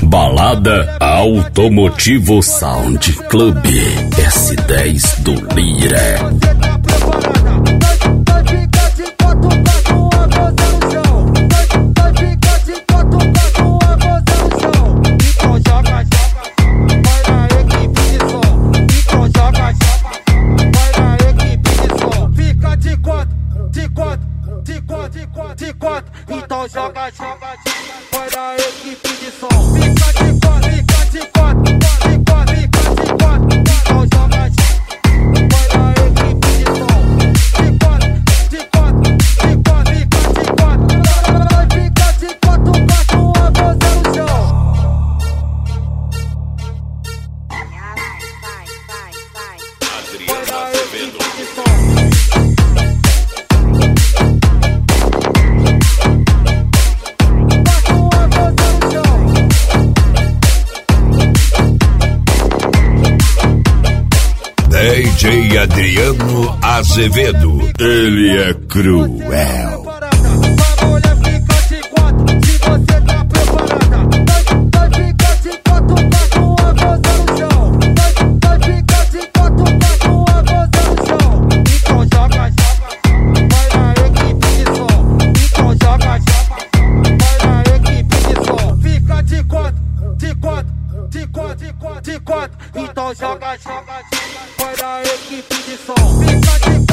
Balada Automotivo Sound Club S10 do Lira. Então joga, vai na equipe de som. Fica de quatro, então joga, vai na equipe de som. Fica de quatro, bate uma voz no chão. Vai na equipe de som. DJ Adriano Azevedo, ele é cruel. A mulher fica de quatro, se você tá preparada. Vai ficar de quatro, bate uma voz no chão. Vai ficar de quatro, bate uma voz no chão. Então joga, vai na equipe de som. Então joga, vai na equipe de som. Fica de quatro, então joga, vai na equipe de som. Fica de